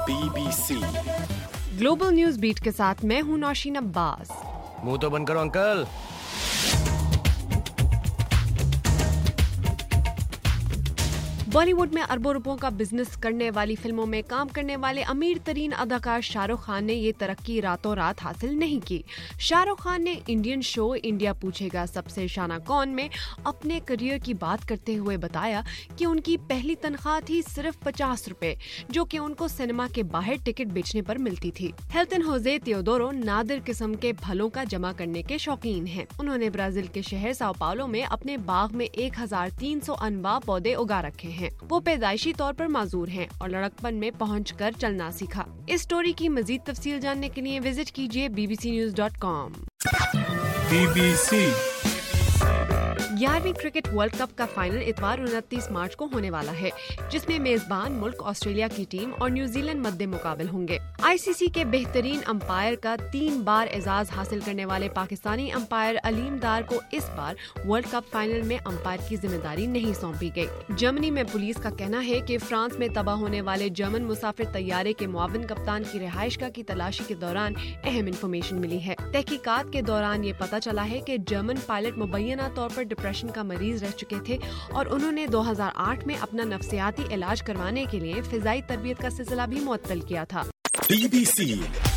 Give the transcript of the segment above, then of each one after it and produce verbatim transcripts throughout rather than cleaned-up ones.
B B C global news beat के साथ मैं हूं नौशीन अब्बास। मुंह तो बंद करो अंकल। बॉलीवुड में अरबों रुपयों का बिजनेस करने वाली फिल्मों में काम करने वाले अमीर तरीन अदाकार शाहरुख खान ने ये तरक्की रातों रात हासिल नहीं की। शाहरुख खान ने इंडियन शो इंडिया पूछेगा सबसे शाना कौन में अपने करियर की बात करते हुए बताया कि उनकी पहली तनख्वाह थी सिर्फ पचास रुपए, जो कि उनको सिनेमा के बाहर टिकट बेचने पर मिलती थी। हेल्टन होजे थियोडोरो नादिर किस्म के फलों का जमा करने के शौकीन हैं। उन्होंने ब्राजील के शहर साओ पाउलो में अपने बाग में एक हजार तीन सौ अनवा पौधे उगा रखे हैं। वो पैदाइशी तौर पर माजूर हैं और लड़कपन में पहुंचकर चलना सीखा। इस स्टोरी की मजीद तफसील जानने के लिए विजिट कीजिए B B C news dot com. B B C ग्यारहवीं क्रिकेट वर्ल्ड कप का फाइनल इतवार उनतीस मार्च को होने वाला है, जिसमें मेजबान मुल्क ऑस्ट्रेलिया की टीम और न्यूजीलैंड मद्दे मुकाबिल होंगे। आई सी सी के बेहतरीन अंपायर का तीन बार एजाज हासिल करने वाले पाकिस्तानी अंपायर अलीम डार को इस बार वर्ल्ड कप फाइनल में अंपायर की जिम्मेदारी नहीं सौंपी गई। जर्मनी में पुलिस का कहना है कि फ्रांस में तबाह होने वाले जर्मन मुसाफिर तैयारे के मुआविन कप्तान की रिहाइशगाह की तलाशी के दौरान अहम इंफॉर्मेशन मिली है। तहकीकात के दौरान ये पता चला है कि जर्मन पायलट मुबैना तौर पर डिप्रेशन का मरीज रह चुके थे और उन्होंने दो हज़ार आठ में अपना नफ्सियाती इलाज करवाने के लिए फिजाई तरबियत का सिलसिला भी मुअत्तल किया था। B B C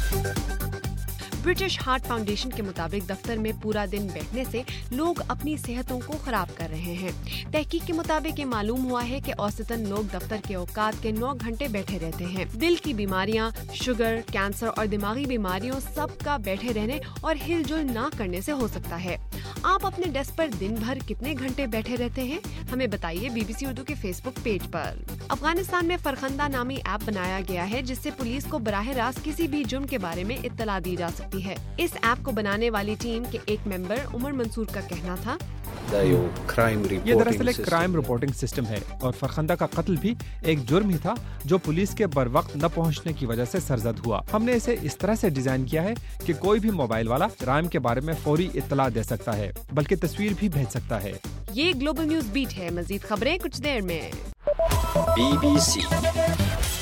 British Heart Foundation के मुताबिक दफ्तर में पूरा दिन बैठने से लोग अपनी सेहतों को खराब कर रहे हैं। तहकीक के मुताबिक ये मालूम हुआ है कि औसतन लोग दफ्तर के औकात के नौ घंटे बैठे रहते हैं। दिल की बीमारियां, शुगर, कैंसर और दिमागी बीमारियों सब का बैठे रहने और हिलजुल ना करने से हो सकता है। आप अपने डेस्क पर दिन भर कितने घंटे बैठे रहते हैं? हमें बताइए बी बी सी उर्दू के फेसबुक पेज पर। अफगानिस्तान में फरखंदा नामी ऐप बनाया गया है, जिससे पुलिस को बराह रास्त किसी भी जुर्म के बारे में इत्तला दी जा सकती है। इस ऐप को बनाने वाली टीम के एक मेंबर उमर मंसूर का कहना था, ये दरअसल एक क्राइम रिपोर्टिंग सिस्टम है और फरखंदा का कत्ल भी एक जुर्म ही था जो पुलिस के बर वक्त न पहुंचने की वजह से सरजद हुआ। हमने इसे इस तरह से डिजाइन किया है कि कोई भी मोबाइल वाला क्राइम के बारे में फौरी इत्तला दे सकता है, बल्कि तस्वीर भी भेज सकता है। ये ग्लोबल न्यूज बीट है। मजीद खबरें कुछ देर में। बी बी सी